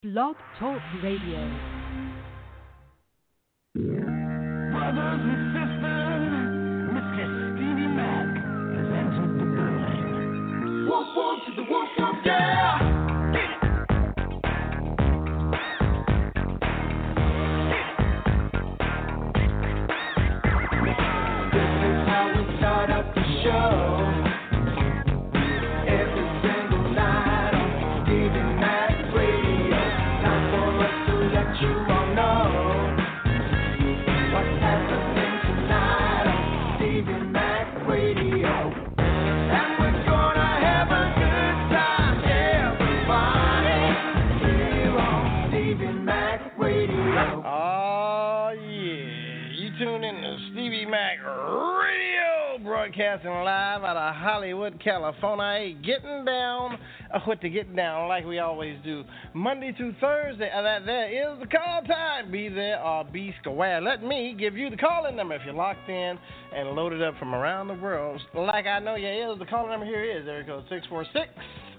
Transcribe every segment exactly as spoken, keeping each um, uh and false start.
Blog Talk Radio. Brothers and sisters, Mister Stevie Mac has entered the building. Whoop whoop to the whoop whoop, yeah! This is how we start up the show. Broadcasting live out of Hollywood, California, getting down uh, with the getting down like we always do, Monday through Thursday. Uh, that there is the call time. Be there or be square. Let me give you the calling number if you're locked in and loaded up from around the world. Like I know you is, the calling number here is there it goes six four six,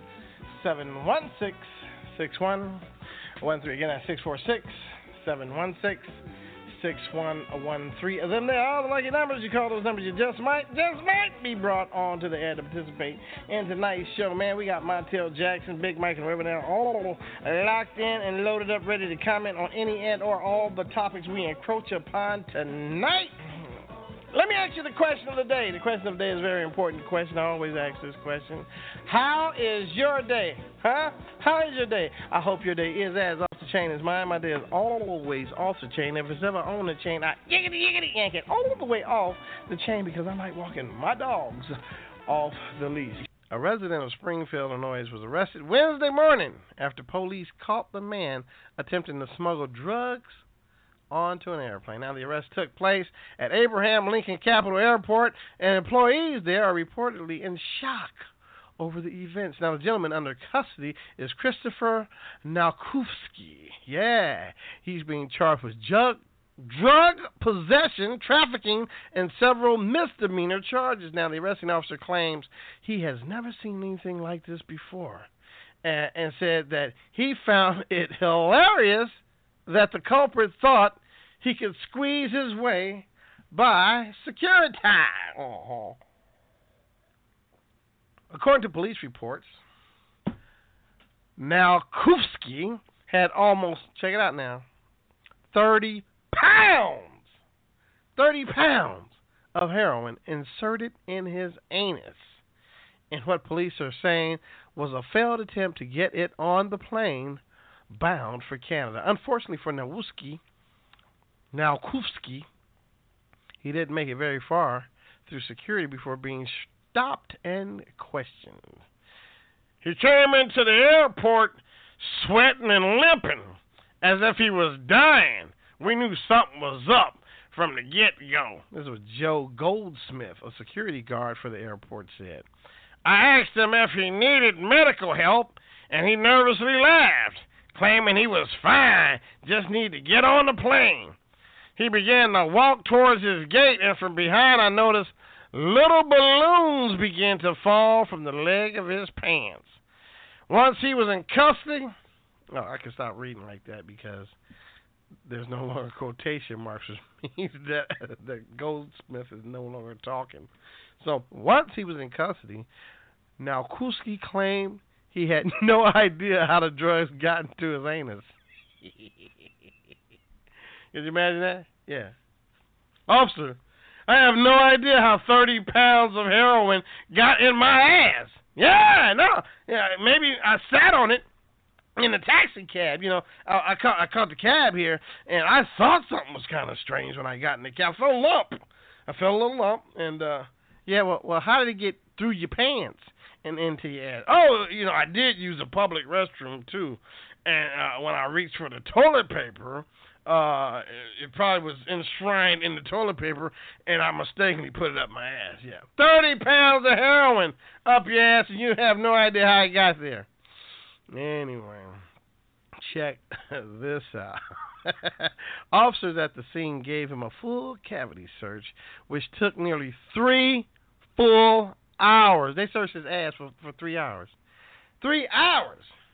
seven one six, six one one three. Again, that's six four six, seven one six, six one one three. Of them there are all the lucky numbers. You call those numbers, you just might, just might be brought on to the air to participate in tonight's show. Man, we got Montel Jackson, Big Mike, and whoever there all locked in and loaded up, ready to comment on any and or all the topics we encroach upon tonight. Let me ask you the question of the day. The question of the day is a very important question. I always ask this question. How is your day? Huh? How is your day? I hope your day is as off the chain as mine. My day is always off the chain. If it's ever on the chain, I yiggity, yiggity, yank it all the way off the chain because I like walking my dogs off the leash. A resident of Springfield, Illinois, was arrested Wednesday morning after police caught the man attempting to smuggle drugs onto an airplane. Now, the arrest took place at Abraham Lincoln Capital Airport, and employees there are reportedly in shock over the events. Now, the gentleman under custody is Christopher Nalkowski. Yeah, he's being charged with drug, drug possession, trafficking, and several misdemeanor charges. Now, the arresting officer claims he has never seen anything like this before, and, and said that he found it hilarious that the culprit thought he could squeeze his way by security. Uh-huh. According to police reports, Nalkowski had almost, check it out now, thirty pounds, thirty pounds of heroin inserted in his anus. And what police are saying was a failed attempt to get it on the plane bound for Canada. Unfortunately for Nalkowski, Nalkowski, he didn't make it very far through security before being stopped and questioned. He came into the airport sweating and limping as if he was dying. We knew something was up from the get-go. This was Joe Goldsmith, a security guard for the airport, said. I asked him if he needed medical help, and he nervously laughed, claiming he was fine, just need to get on the plane. He began to walk towards his gate, and from behind I noticed little balloons began to fall from the leg of his pants. Once he was in custody, oh, I can stop reading like that because there's no longer quotation marks, which means that, that Goldsmith is no longer talking. So once he was in custody, Nalkowski claimed he had no idea how the drugs got into his anus. Can you imagine that? Yeah. Officer, I have no idea how thirty pounds of heroin got in my ass. Yeah, no. Yeah, maybe I sat on it in the taxi cab. You know, I, I, caught, I caught the cab here, and I thought something was kind of strange when I got in the cab. I felt a lump. I felt a little lump, and, uh, yeah, well, well, how did it get through your pants and into your ass? Oh, you know, I did use a public restroom, too. And uh, when I reached for the toilet paper, uh, it, it probably was enshrined in the toilet paper, and I mistakenly put it up my ass. Yeah, thirty pounds of heroin up your ass, and you have no idea how it got there. Anyway, check this out. Officers at the scene gave him a full cavity search, which took nearly three full hours. They searched his ass for, for three hours. Three hours.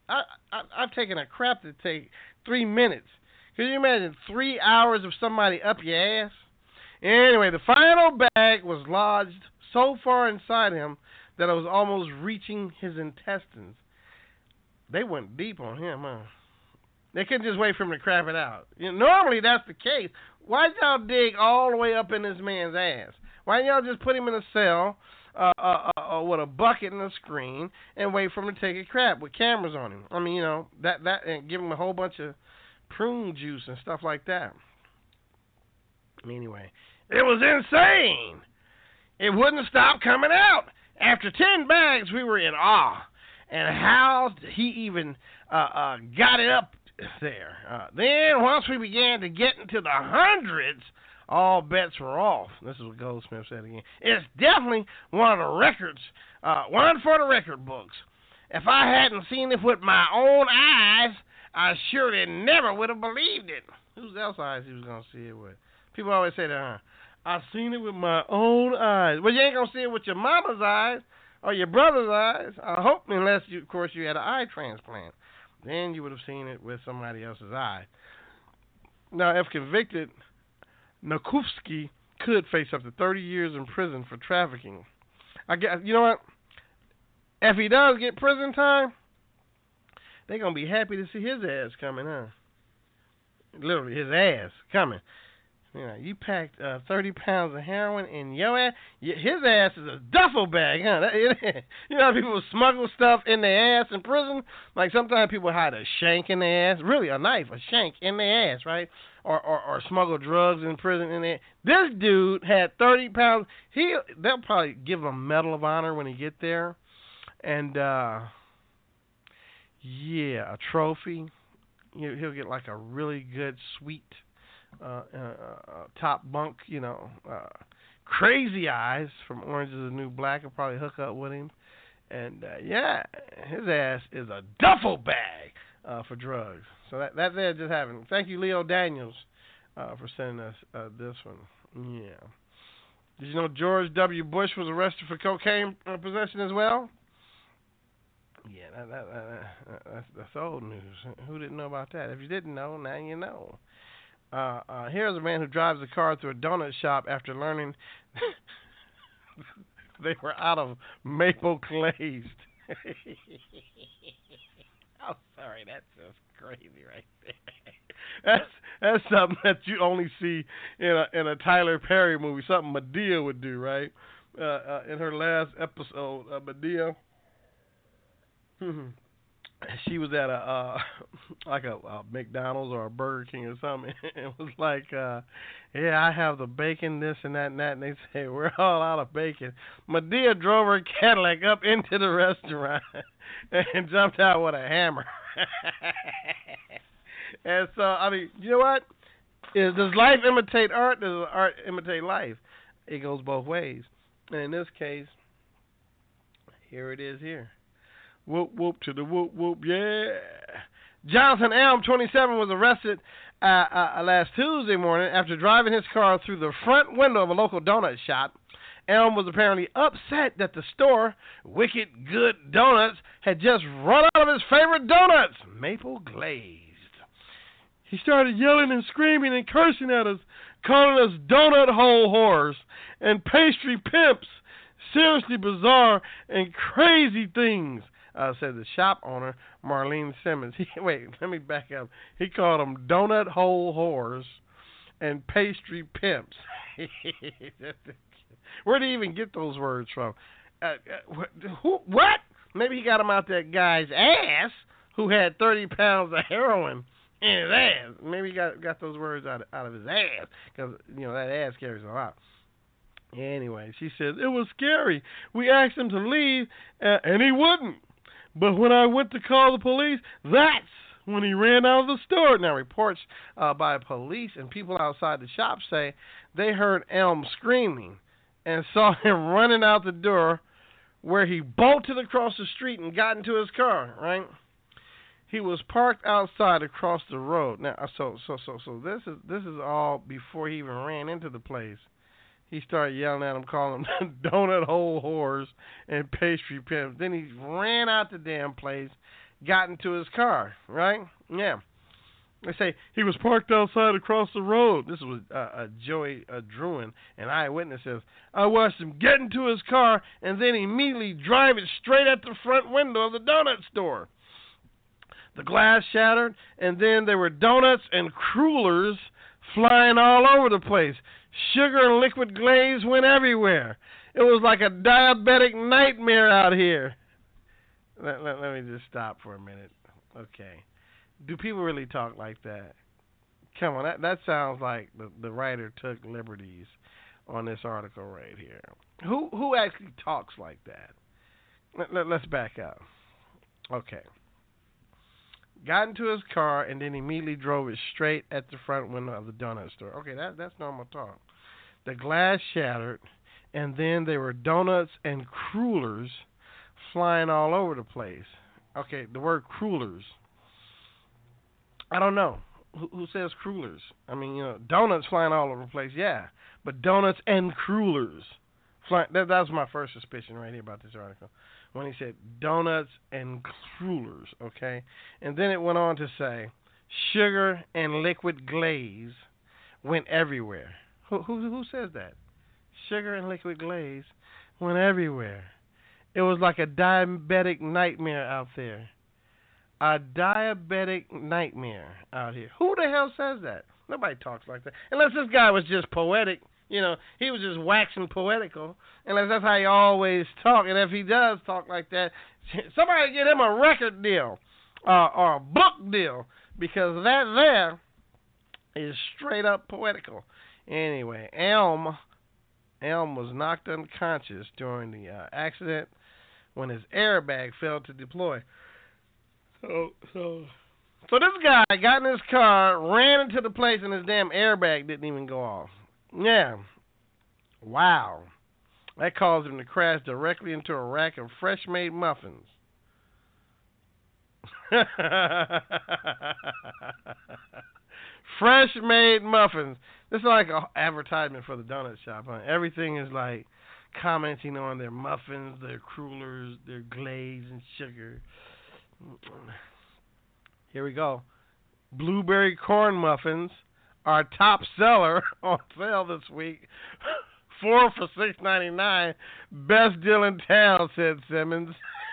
I, I I've taken a crap that take three minutes. Can you imagine three hours of somebody up your ass? Anyway, the final bag was lodged so far inside him that it was almost reaching his intestines. They went deep on him, huh? They couldn't just wait for him to crap it out. You know, normally that's the case. Why'd y'all dig all the way up in this man's ass? Why didn't y'all just put him in a cell uh, uh, uh, with a bucket and a screen and wait for him to take a crap with cameras on him? I mean, you know, that that and give him a whole bunch of prune juice and stuff like that. Anyway, it was insane. It wouldn't stop coming out. After ten bags, we were in awe. And how he even uh, uh, got it up there. Uh, then, once we began to get into the hundreds, all bets were off. This is what Goldsmith said again. It's definitely one of the records, uh, one for the record books. If I hadn't seen it with my own eyes, I surely never would have believed it. Whose else eyes he was going to see it with? People always say that, huh? I seen it with my own eyes. Well, you ain't going to see it with your mama's eyes. Or your brother's eyes. I hope, unless, you, of course, you had an eye transplant. Then you would have seen it with somebody else's eye. Now, if convicted, Nokufsky could face up to thirty years in prison for trafficking. I guess, you know what? If he does get prison time, they're going to be happy to see his ass coming, huh? Literally, his ass coming. You know, you packed uh, thirty pounds of heroin in your ass. His ass is a duffel bag, huh? That, it, you know how people smuggle stuff in their ass in prison? Like sometimes people hide a shank in their ass. Really, a knife, a shank in their ass, right? Or, or, or smuggle drugs in prison in there. This dude had thirty pounds. He, they'll probably give him a Medal of Honor when he get there. And, uh, yeah, a trophy. He'll, he'll get like a really good, sweet Uh, uh, uh, top bunk, you know, uh, Crazy Eyes from Orange is the New Black will probably hook up with him. And, uh, yeah, his ass is a duffel bag uh, for drugs. So that, that there just happened. Thank you, Leo Daniels, uh, for sending us uh, this one. Yeah. Did you know George W. Bush was arrested for cocaine uh, possession as well? Yeah, that, that, that, that, that's, that's old news. Who didn't know about that? If you didn't know, now you know. Uh, uh, here's a man who drives a car through a donut shop after learning they were out of maple glazed. I'm sorry, that's just crazy right there. That's that's something that you only see in a in a Tyler Perry movie. Something Madea would do, right? Uh, uh, in her last episode, uh, Madea. She was at a uh, like a, a McDonald's or a Burger King or something. It was like, uh, yeah, I have the bacon, this and that and that. And they say, we're all out of bacon. Madea drove her Cadillac up into the restaurant and jumped out with a hammer. And so, I mean, you know what? Is, does life imitate art? Does art imitate life? It goes both ways. And in this case, here it is here. Whoop, whoop to the whoop, whoop, yeah. Jonathan Elm, twenty-seven, was arrested uh, uh, last Tuesday morning after driving his car through the front window of a local donut shop. Elm was apparently upset that the store, Wicked Good Donuts, had just run out of his favorite donuts, maple glazed. He started yelling and screaming and cursing at us, calling us donut hole whores and pastry pimps. Seriously bizarre and crazy things. Uh, said the shop owner, Marlene Simmons. He, wait, let me back up. He called them donut hole whores and pastry pimps. Where did he even get those words from? Uh, uh, who, what? Maybe he got them out that guy's ass who had thirty pounds of heroin in his ass. Maybe he got got those words out of, out of his ass because, you know, that ass carries a lot. Anyway, she says, it was scary. We asked him to leave, uh, and he wouldn't. But when I went to call the police, that's when he ran out of the store. Now, reports uh, by police and people outside the shop say they heard Elm screaming and saw him running out the door where he bolted across the street and got into his car, right? He was parked outside across the road. Now, so so so so this is this is all before he even ran into the place. He started yelling at him, calling them donut hole whores and pastry pimps. Then he ran out the damn place got into his car, right? Yeah. They say he was parked outside across the road. This was uh, uh, Joey uh, Druin, an eyewitness says, I watched him get into his car and then immediately drive it straight at the front window of the donut store. The glass shattered, and then there were donuts and crullers flying all over the place. Sugar and liquid glaze went everywhere. It was like a diabetic nightmare out here. Let, let, let me just stop for a minute. Okay. Do people really talk like that? Come on, that that sounds like the, the writer took liberties on this article right here. Who who actually talks like that? Let, let, let's back up. Okay. Got into his car and then immediately drove it straight at the front window of the donut store. Okay, that that's normal talk. The glass shattered, and then there were donuts and crullers flying all over the place. Okay, the word crullers. I don't know. Who, who says crullers? I mean, you know, donuts flying all over the place, yeah. But donuts and crullers. Fly, that, that was my first suspicion right here about this article. When he said donuts and crullers, okay? And then it went on to say sugar and liquid glaze went everywhere. Who, who, who says that? Sugar and liquid glaze went everywhere. It was like a diabetic nightmare out there. A diabetic nightmare out here. Who the hell says that? Nobody talks like that. Unless this guy was just poetic. You know, he was just waxing poetical. Unless that's how he always talk. And if he does talk like that, somebody get him a record deal. Uh, or a book deal. Because that there is straight up poetical. Anyway, Elm, Elm was knocked unconscious during the uh, accident when his airbag failed to deploy. So, so, so this guy got in his car, ran into the place, and his damn airbag didn't even go off. Yeah. Wow. That caused him to crash directly into a rack of fresh-made muffins. Fresh-made muffins. This is like an advertisement for the donut shop. Huh? Everything is like commenting on their muffins, their crullers, their glaze and sugar. Here we go. Blueberry corn muffins are top seller on sale this week. Four for six ninety-nine. Best deal in town, said Simmons.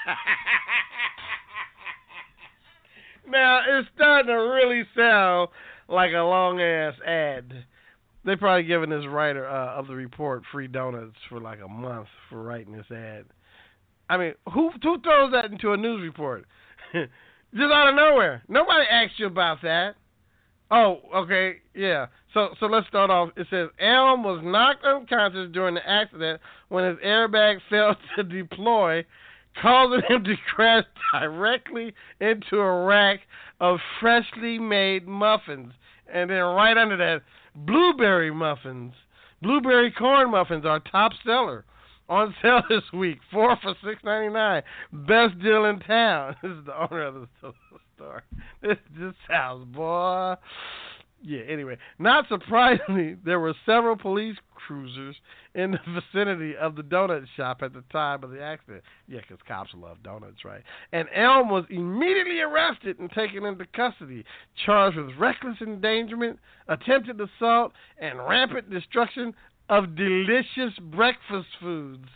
Now, it's starting to really sound like a long-ass ad. They probably giving this writer uh, of the report free donuts for like a month for writing this ad. I mean, who who throws that into a news report? Just out of nowhere. Nobody asked you about that. Oh, okay, yeah. So so let's start off. It says, Elm was knocked unconscious during the accident when his airbag failed to deploy, causing him to crash directly into a rack of freshly made muffins. And then right under that, blueberry muffins. Blueberry corn muffins are top seller. On sale this week, four for six ninety-nine. Best deal in town. This is the owner of the store. This just sounds, boy. Yeah, anyway. Not surprisingly, there were several police cruisers in the vicinity of the donut shop at the time of the accident. Yeah, because cops love donuts, right? And Elm was immediately arrested and taken into custody, charged with reckless endangerment, attempted assault, and rampant destruction of delicious breakfast foods.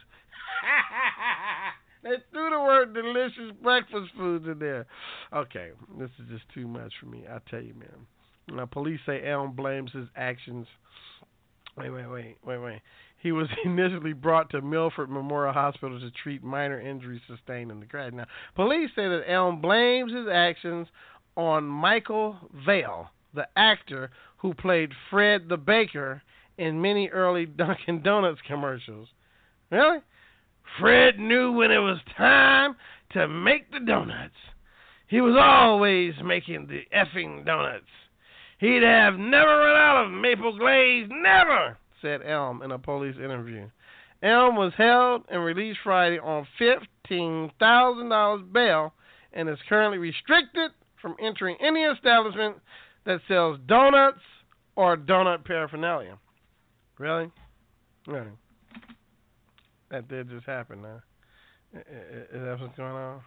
They threw the word delicious breakfast foods in there. Okay, this is just too much for me, I tell you, man. Now, police say Elm blames his actions. Wait, wait, wait, wait, wait. He was initially brought to Milford Memorial Hospital to treat minor injuries sustained in the crash. Now, police say that Elm blames his actions on Michael Vale, the actor who played Fred the Baker in many early Dunkin' Donuts commercials. Really? Fred knew when it was time to make the donuts. He was always making the effing donuts. He'd have never run out of maple glaze, never, said Elm in a police interview. Elm was held and released Friday on fifteen thousand dollars bail and is currently restricted from entering any establishment that sells donuts or donut paraphernalia. Really? Really? That did just happen now. Is that what's going on?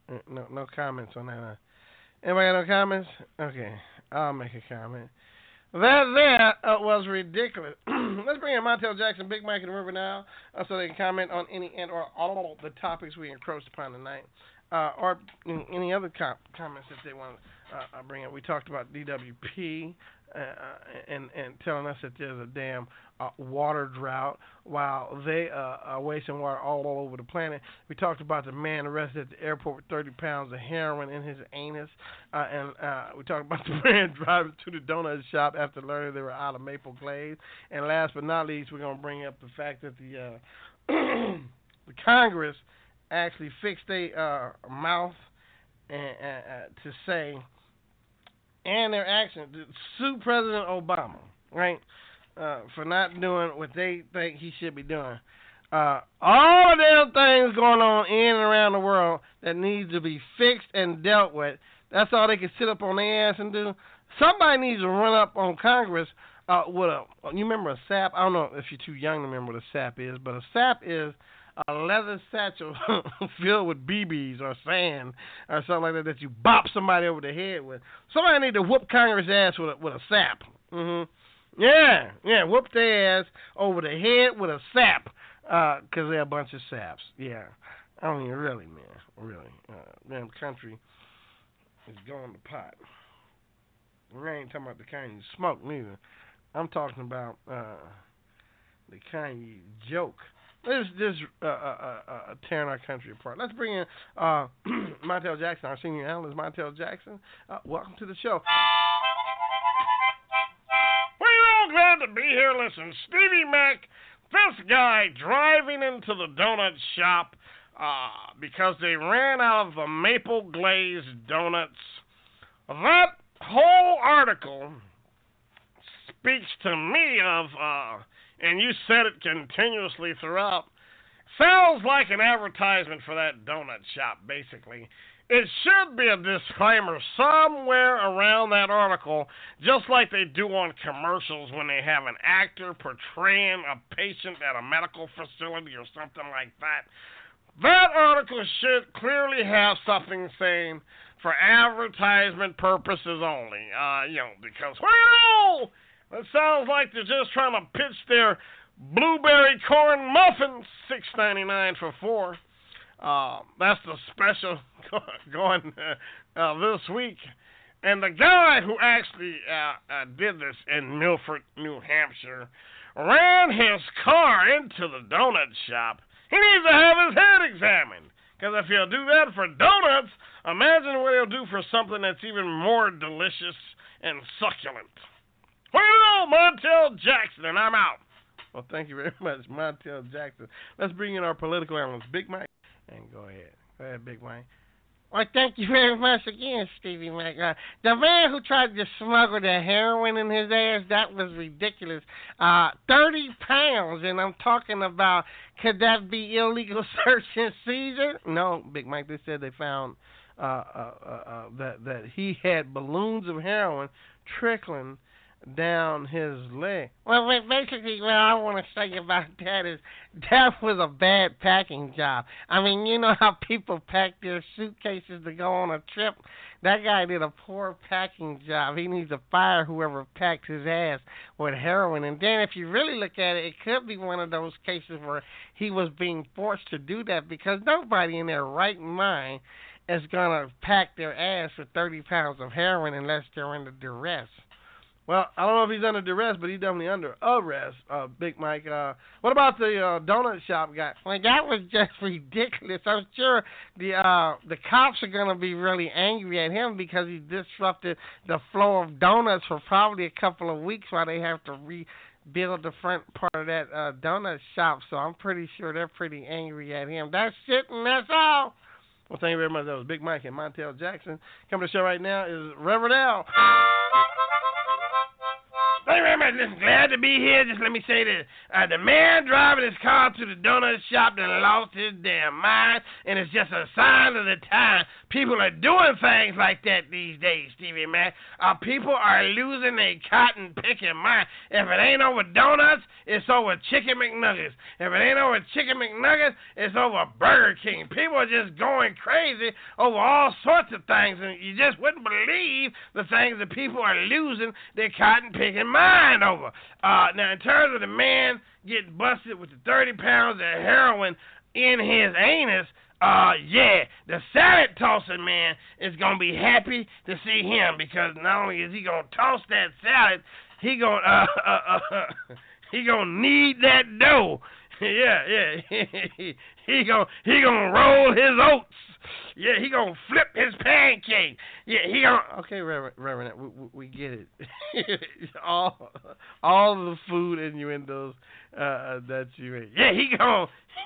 Uh, No, no comments on that. Huh? Anybody got no comments? Okay, I'll make a comment. That there uh, was ridiculous. Let's bring in Montel Jackson, Big Mike, and River now, uh, so they can comment on any and or all the topics we encroached upon tonight, uh, or any other com- comments that they want to uh, bring up. We talked about D W P uh, and and telling us that there's a damn uh, water drought while they uh, are wasting water all, all over the planet. We talked about the man arrested at the airport with thirty pounds of heroin in his anus, uh, and uh, we talked about the man driving to the donut shop after learning they were out of maple glaze. And last but not least, we're going to bring up the fact that the uh, the Congress actually fixed their uh, mouth and, uh, to say, and their action to sue President Obama, right, uh, for not doing what they think he should be doing. Uh, all of them things going on in and around the world that needs to be fixed and dealt with. That's all they can sit up on their ass and do. Somebody needs to run up on Congress uh, with a, you remember a S A P? I don't know if you're too young to remember what a S A P is, but a S A P is a leather satchel filled with B Bs or sand or something like that that you bop somebody over the head with. Somebody need to whoop Congress ass with a, with a S A P. Mm-hmm. Yeah, yeah, whoop their ass over the head with a S A P because uh, they're a bunch of saps. Yeah, I mean, really, man, really. Uh, damn country is going to pot. I ain't talking about the kind you smoke neither. I'm talking about uh, the kind you joke. This is uh, uh, uh, tearing our country apart. Let's bring in uh, Montel Jackson, our senior analyst, Montel Jackson. Uh, welcome to the show. We're all glad to be here. Listen, Stevie Mac, this guy driving into the donut shop uh, because they ran out of the maple glazed donuts. That whole article speaks to me of... Uh, and you said it continuously throughout, sounds like an advertisement for that donut shop, basically. It should be a disclaimer somewhere around that article, just like they do on commercials when they have an actor portraying a patient at a medical facility or something like that. That article should clearly have something saying for advertisement purposes only, uh, you know, because, well, it sounds like they're just trying to pitch their blueberry corn muffins, six ninety-nine for four. Uh, that's the special going uh, uh, this week. And the guy who actually uh, uh, did this in Milford, New Hampshire, ran his car into the donut shop. He needs to have his head examined. Because if he'll do that for donuts, imagine what he'll do for something that's even more delicious and succulent. Well, Montel Jackson, and I'm out. Well, thank you very much, Montel Jackson. Let's bring in our political analyst, Big Mike. And go ahead. Go ahead, Big Mike. Well, thank you very much again, Stevie Mac. Uh, the man who tried to smuggle the heroin in his ass, that was ridiculous. Uh, thirty pounds, and I'm talking about, could that be illegal search and seizure? No, Big Mike, they said they found uh, uh, uh, uh, that, that he had balloons of heroin trickling down his leg. Well, basically, what I want to say about that is that was a bad packing job. I mean, you know how people pack their suitcases to go on a trip? That guy did a poor packing job. He needs to fire whoever packed his ass with heroin. And then if you really look at it, it could be one of those cases where he was being forced to do that because nobody in their right mind is going to pack their ass with thirty pounds of heroin unless they're under duress. Well, I don't know if he's under duress, but he's definitely under arrest, uh, Big Mike. Uh, what about the uh, donut shop guy? Well, that was just ridiculous. I'm sure the uh, the cops are going to be really angry at him because he disrupted the flow of donuts for probably a couple of weeks while they have to rebuild the front part of that uh, donut shop. So I'm pretty sure they're pretty angry at him. That's it, and that's all. Well, thank you very much. That was Big Mike and Montel Jackson. Coming to the show right now is Reverend Al. thank you very much. Listen, glad to be here. Just let me say this. Uh, the man driving his car to the donut shop done lost his damn mind, and it's just a sign of the time. People are doing things like that these days, Stevie Mac. Uh, people are losing their cotton-picking mind. If it ain't over donuts, it's over Chicken McNuggets. If it ain't over Chicken McNuggets, it's over Burger King. People are just going crazy over all sorts of things, and you just wouldn't believe the things that people are losing their cotton-picking mind over. Uh, now, in terms of the man getting busted with the thirty pounds of heroin in his anus, uh, yeah, the salad tossing man is going to be happy to see him, because not only is he going to toss that salad, he going uh, uh, uh, he going to need that dough. Yeah, yeah, he, he going he going to roll his oats. Yeah, he gonna flip his pancake. Yeah, he gonna. Okay, Reverend, Reverend, we, we, we get it. all, all of the food innuendos uh, that you ate. Yeah, he gonna.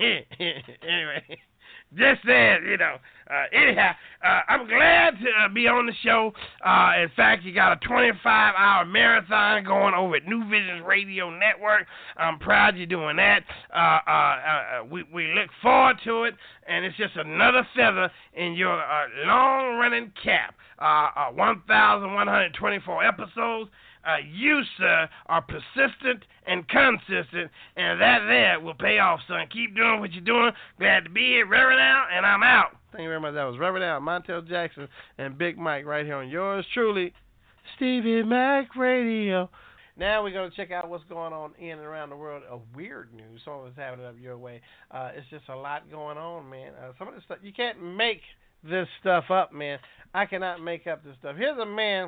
Anyway, just said, you know. Uh, anyhow, uh, I'm glad to uh, be on the show. Uh, in fact, you got a twenty-five hour marathon going over at New Visions Radio Network. I'm proud you're doing that. Uh, uh, uh, we, we look forward to it, and it's just another feather in your uh, long-running cap. Uh, uh, one thousand one hundred twenty-four episodes. Uh, you, sir, are persistent and consistent, and that there will pay off, son. Keep doing what you're doing. Glad to be here. Reverend Al, and I'm out. Thank you very much. That was Reverend Al, Montel Jackson, and Big Mike right here on yours truly, Stevie Mac Radio. Now we're going to check out what's going on in and around the world of weird news. Some of it's happening up your way. Uh, it's just a lot going on, man. Uh, some of this stuff, you can't make this stuff up, man. I cannot make up this stuff. Here's a man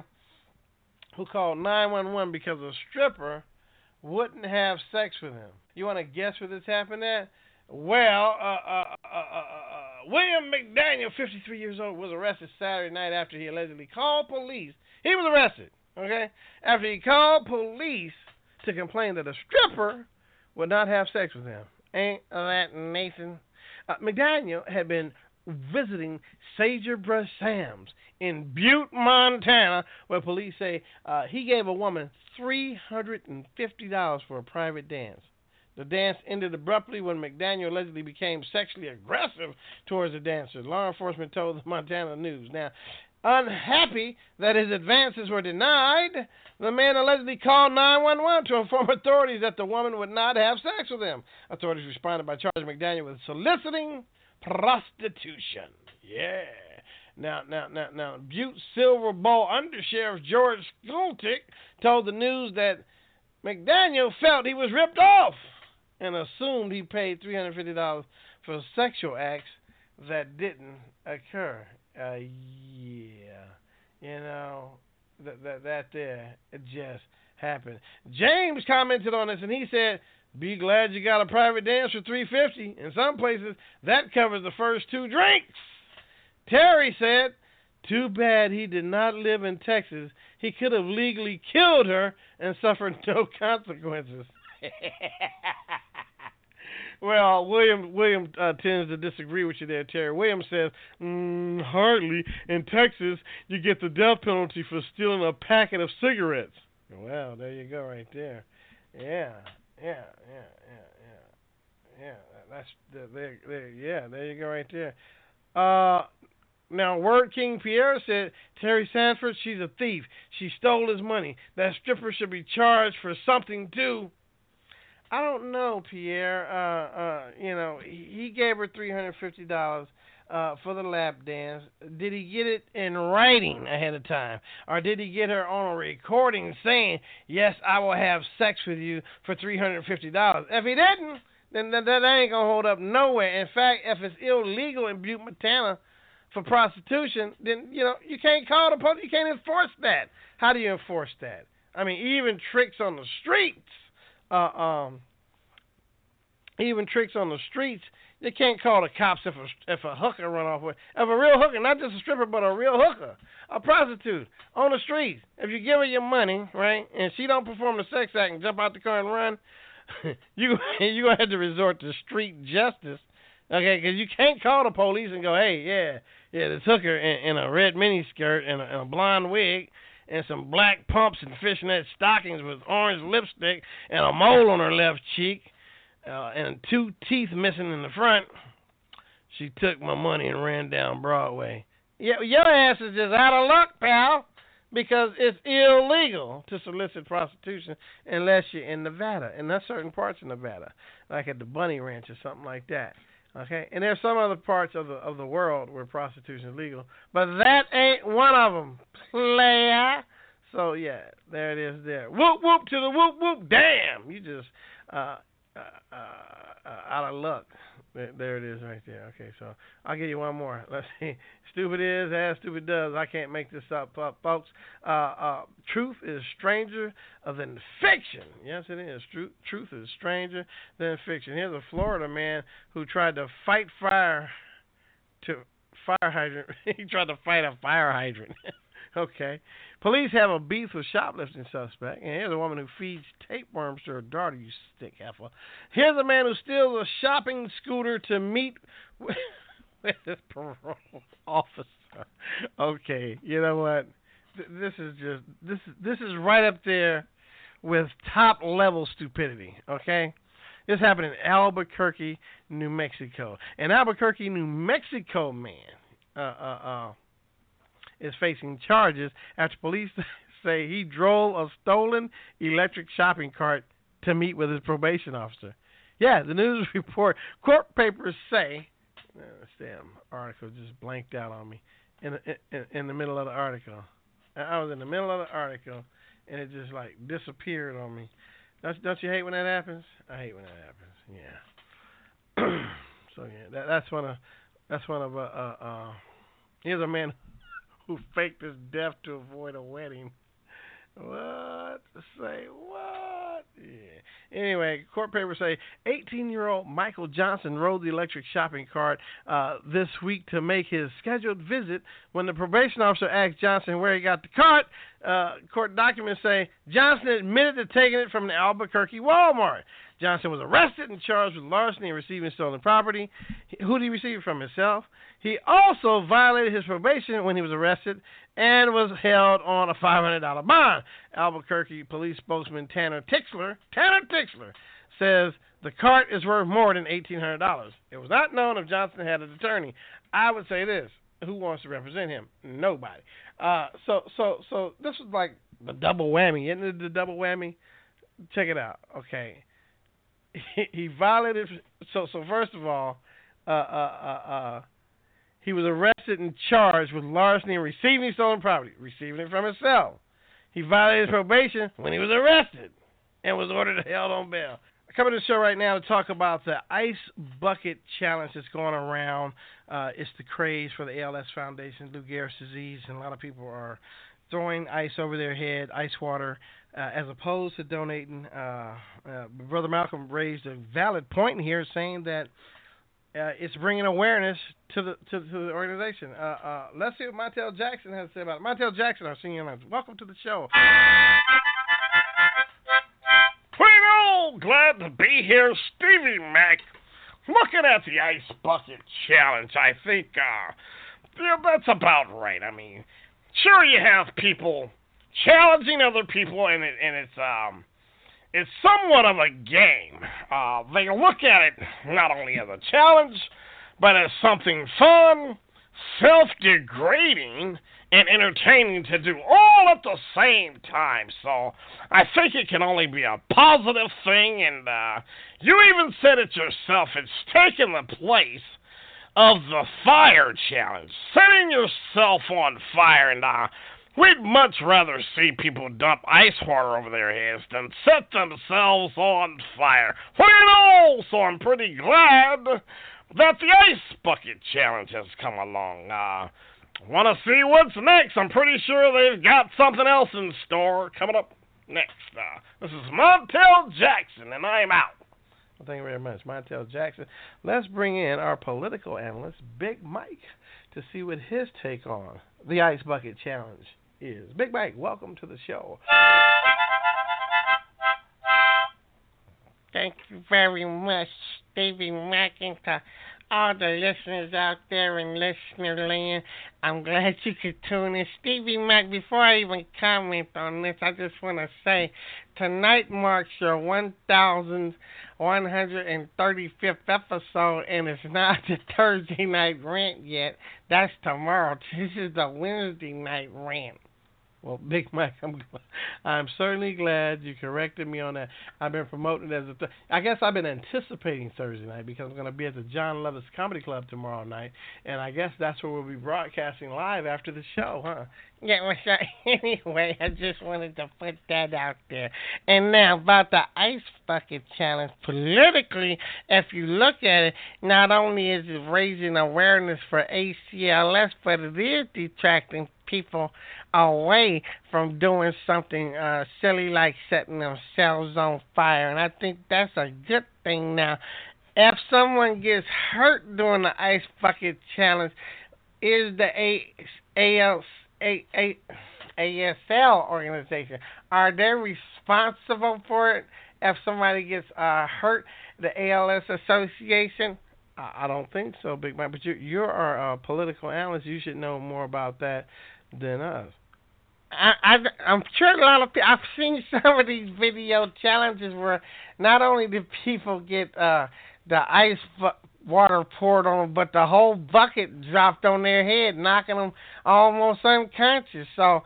who called nine one one because a stripper wouldn't have sex with him. You want to guess where this happened at? Well, uh, uh, uh, uh, uh, William McDaniel, fifty-three years old, was arrested Saturday night after he allegedly called police. He was arrested, okay, after he called police to complain that a stripper would not have sex with him. Ain't that Nathan? Uh, McDaniel had been visiting Sagebrush Sam's in Butte, Montana, where police say uh, he gave a woman three hundred fifty dollars for a private dance. The dance ended abruptly when McDaniel allegedly became sexually aggressive towards the dancer. Law enforcement told the Montana News. Now, unhappy that his advances were denied, the man allegedly called nine one one to inform authorities that the woman would not have sex with him. Authorities responded by charging McDaniel with soliciting prostitution. Yeah. Now, now, now, now, Butte Silver Bowl Undersheriff George Skoltick told the News that McDaniel felt he was ripped off and assumed he paid three hundred fifty dollars for sexual acts that didn't occur. Uh, yeah, you know, that that that there, it just happened. James commented on this, and he said, "Be glad you got a private dance for three hundred fifty dollars. In some places, that covers the first two drinks." Terry said, "Too bad he did not live in Texas. He could have legally killed her and suffered no consequences." Well, William William uh, tends to disagree with you there, Terry. William says, mm, hardly. In Texas, you get the death penalty for stealing a packet of cigarettes. Well, there you go right there. Yeah, yeah, yeah, yeah, yeah. Yeah, that's there, there. Yeah, there you go right there. Uh, now, Word King Pierre said, Terry Sanford, she's a thief. She stole his money. That stripper should be charged for something, too. I don't know, Pierre. Uh, uh, you know, he gave her three hundred fifty dollars uh, for the lap dance. Did he get it in writing ahead of time? Or did he get her on a recording saying, yes, I will have sex with you for three hundred fifty dollars? If he didn't, then that, that ain't going to hold up nowhere. In fact, if it's illegal in Butte, Montana for prostitution, then, you know, you can't call the police. You can't enforce that. How do you enforce that? I mean, even tricks on the streets. Uh, um, even tricks on the streets, you can't call the cops if a, if a hooker run off with, if a real hooker, not just a stripper, but a real hooker, a prostitute on the streets. If you give her your money, right, and she don't perform the sex act and jump out the car and run, you you gonna have to resort to street justice, okay? Because you can't call the police and go, hey, yeah, yeah, this hooker in, in a red miniskirt and a, and a blonde wig and some black pumps and fishnet stockings with orange lipstick and a mole on her left cheek uh, and two teeth missing in the front. She took my money and ran down Broadway. Yeah, your ass is just out of luck, pal, because it's illegal to solicit prostitution unless you're in Nevada, and there's certain parts of Nevada, like at the Bunny Ranch or something like that. Okay, and there's some other parts of the of the world where prostitution is legal, but that ain't one of them, player. So yeah, there it is. There, whoop whoop to the whoop whoop. Damn, you just uh, uh, uh, uh, out of luck. There, there it is right there. Okay, so I'll give you one more. Let's see. Stupid is as stupid does. I can't make this up, uh, folks. Uh, uh, truth is stranger than fiction. Yes, it is. Truth, truth is stranger than fiction. Here's a Florida man who tried to fight fire to fire hydrant. He tried to fight a fire hydrant. Okay. Police have a beef with shoplifting suspect. And here's a woman who feeds tapeworms to her daughter, you stick heifer. Here's a man who steals a shopping scooter to meet with, with his parole officer. Okay, you know what? This is just this this is right up there with top level stupidity, okay? This happened in Albuquerque, New Mexico. An Albuquerque, New Mexico man uh uh uh is facing charges after police say he drove a stolen electric shopping cart to meet with his probation officer. Yeah, the news report. Court papers say, uh, this damn article just blanked out on me in the, in, in the middle of the article. I was in the middle of the article, and it just like disappeared on me. Don't, don't you hate when that happens? I hate when that happens. Yeah. So yeah, that, that's one of that's one of uh, uh, uh here's a man who faked his death to avoid a wedding. What? Say what? Yeah. Anyway, court papers say eighteen-year-old Michael Johnson rode the electric shopping cart uh, this week to make his scheduled visit. When the probation officer asked Johnson where he got the cart, uh, court documents say Johnson admitted to taking it from the Albuquerque Walmart. Johnson was arrested and charged with larceny and receiving stolen property. Who did he receive it from? Himself. He also violated his probation when he was arrested and was held on a five hundred dollars bond. Albuquerque police spokesman Tanner Tixler, Tanner Tixler says the cart is worth more than eighteen hundred dollars. It was not known if Johnson had an attorney. I would say this. Who wants to represent him? Nobody. Uh, so, so, so this was like the double whammy. Isn't it the double whammy? Check it out. Okay. He, he violated. So, so first of all, uh, uh, uh, uh, he was arrested and charged with larceny and receiving stolen property, receiving it from himself. He violated his probation when he was arrested and was ordered held on bail. Coming to the show right now to talk about the Ice Bucket Challenge that's going around. Uh, it's the craze for the A L S Foundation, Lou Gehrig's disease, and a lot of people are throwing ice over their head, ice water, uh, as opposed to donating. Uh, uh, Brother Malcolm raised a valid point here, saying that uh, it's bringing awareness to the to, to the organization. Uh, uh, let's see what Montel Jackson has to say about it. Montel Jackson, our senior analyst. Welcome to the show. Well, glad to be here, Stevie Mac. Looking at the Ice Bucket Challenge, I think uh, yeah, that's about right. I mean, sure you have people challenging other people, and it, and it's um, it's somewhat of a game. Uh, they look at it not only as a challenge, but as something fun, self-degrading, and entertaining to do all at the same time. So I think it can only be a positive thing, and uh, you even said it yourself. It's taken the place of the fire challenge, setting yourself on fire, and uh, we'd much rather see people dump ice water over their heads than set themselves on fire. What do you know? So I'm pretty glad that the Ice Bucket Challenge has come along. Uh, Want to see what's next? I'm pretty sure they've got something else in store coming up next. Uh, this is Montel Jackson, and I'm out. Well, thank you very much, Montel Jackson. Let's bring in our political analyst, Big Mike, to see what his take on the Ice Bucket Challenge is. Big Mike, welcome to the show. Thank you very much, Stevie McIntyre. all the listeners out there in listener land. I'm glad you could tune in. Stevie Mac, before I even comment on this, I just want to say tonight marks your one thousand one hundred thirty-fifth episode, and it's not the Thursday night rant yet. That's tomorrow. This is the Wednesday night rant. Well, Big Mike, I'm I'm certainly glad you corrected me on that. I've been promoting it as a th- I guess I've been anticipating Thursday night because I'm going to be at the John Levis Comedy Club tomorrow night, and I guess that's where we'll be broadcasting live after the show, huh? Yeah, well, so anyway, I just wanted to put that out there. And now about the Ice Bucket Challenge. Politically, if you look at it, not only is it raising awareness for A C L S, but it is detracting people away from doing something uh, silly like setting themselves on fire. And I think that's a good thing now. If someone gets hurt during the Ice Bucket Challenge, is the A- AL A- A- ASL organization, are they responsible for it if somebody gets uh, hurt? The A L S Association? I don't think so, Big Mike, but you, you're our uh, political analyst. You should know more about that than us. I, I, I'm sure a lot of people, I've seen some of these video challenges where not only do people get uh, the ice bu- water poured on them, but the whole bucket dropped on their head, knocking them almost unconscious. So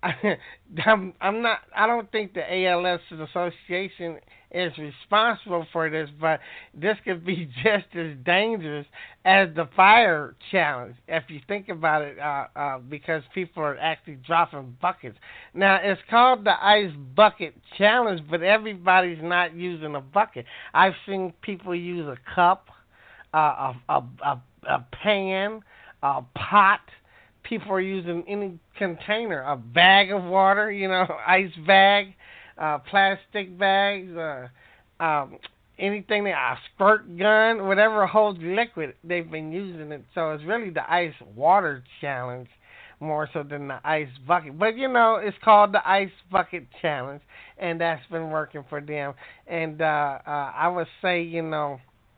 I'm, I'm not, I don't think the A L S Association is responsible for this, but this could be just as dangerous as the fire challenge, if you think about it, uh, uh, because people are actually dropping buckets. Now, it's called the Ice Bucket Challenge, but everybody's not using a bucket. I've seen people use a cup, uh, a, a, a, a pan, a pot. People are using any container, a bag of water, you know, ice bag, uh, plastic bags, uh, um, anything, a squirt gun, whatever holds liquid, they've been using it. So it's really the ice water challenge more so than the ice bucket. But, you know, it's called the Ice Bucket Challenge, and that's been working for them. And uh, uh, I would say, you know,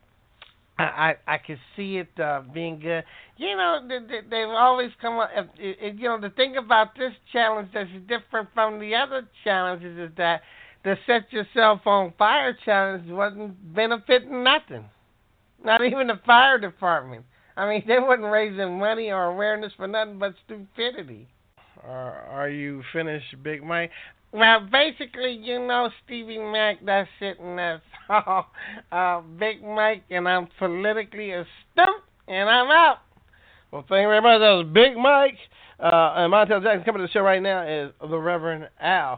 I, I I can see it uh, being good. You know, they, they, they've always come up. If, if, you know, the thing about this challenge that's different from the other challenges is that the Set Yourself on Fire challenge wasn't benefiting nothing. Not even the fire department. I mean, they wasn't raising money or awareness for nothing but stupidity. Are, are you finished, Big Mike? Well, basically, you know, Stevie Mac, that's it, and that's all. Uh, Big Mike, and I'm politically astute, and I'm out. Well, thank you very much. That was Big Mike. Uh, and Montel Jackson coming to the show right now is the Reverend Al.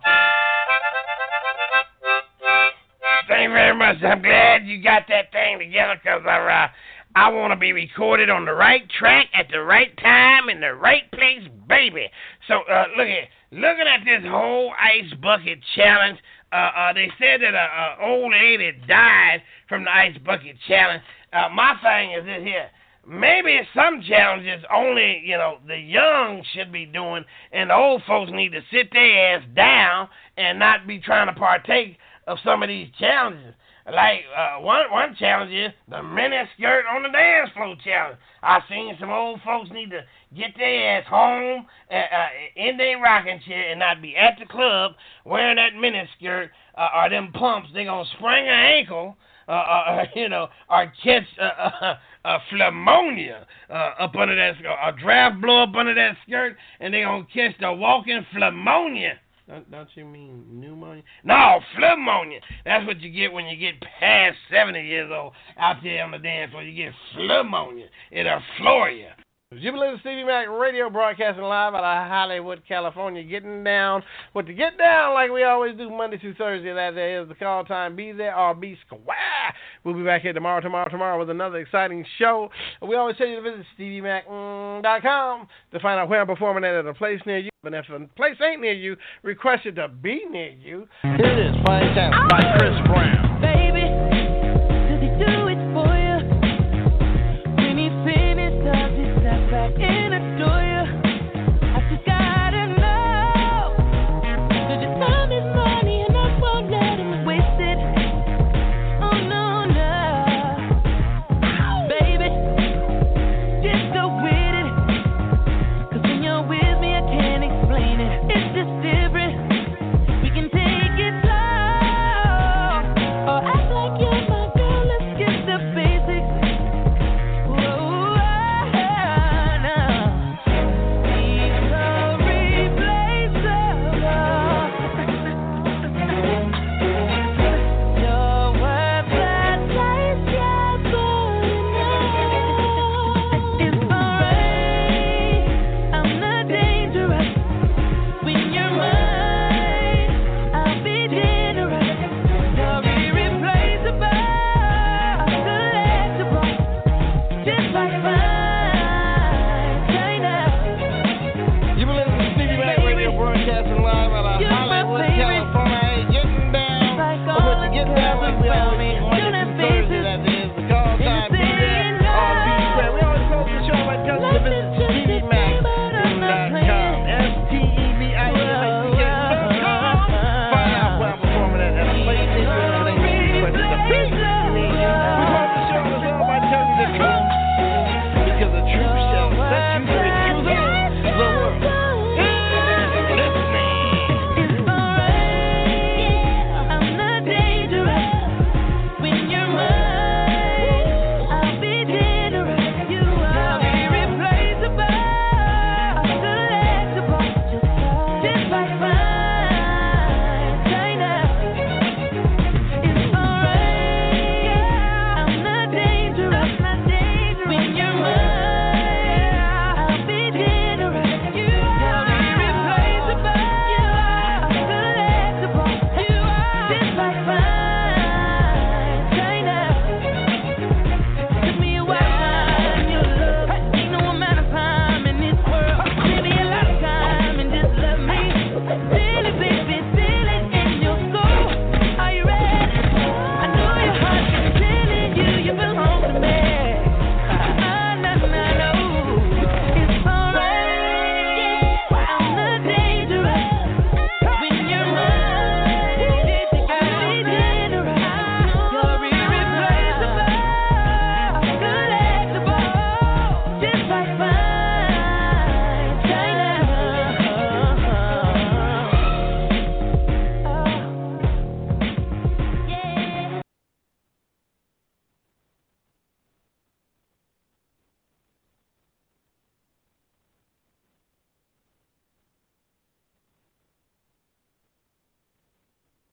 Thank you very much. I'm glad you got that thing together because I, uh, I want to be recorded on the right track at the right time in the right place, baby. So, uh, look at looking at this whole ice bucket challenge. Uh, uh, they said that a, a old lady died from the ice bucket challenge. Uh, my thing is this here. Maybe some challenges only, you know, the young should be doing, and the old folks need to sit their ass down and not be trying to partake of some of these challenges. Like, uh, one one challenge is the mini skirt on the dance floor challenge. I seen some old folks need to get their ass home uh, uh, in their rocking chair and not be at the club wearing that mini skirt uh, or them pumps. They gonna sprain an ankle, uh, uh, you know, or catch uh, uh, uh, phlegmonia uh, up under that skirt, a draft blow up under that skirt, and they gonna catch the walking phlegmonia. Don't, don't you mean pneumonia? No, phlegmonia. That's what you get when you get past seventy years old out there on the dance floor. You get phlegmonia. It'll floor you. Jubilee Stevie Mac Radio broadcasting live out of Hollywood, California. Getting down with the get down like we always do Monday through Thursday. That day is the call time. Be there or be square. We'll be back here tomorrow, tomorrow, tomorrow with another exciting show. We always tell you to visit stevie mac dot com to find out where I'm performing at, at a place near you. And if a place ain't near you, request it to be near you. Here it is, Fine Town by Chris Brown. Baby.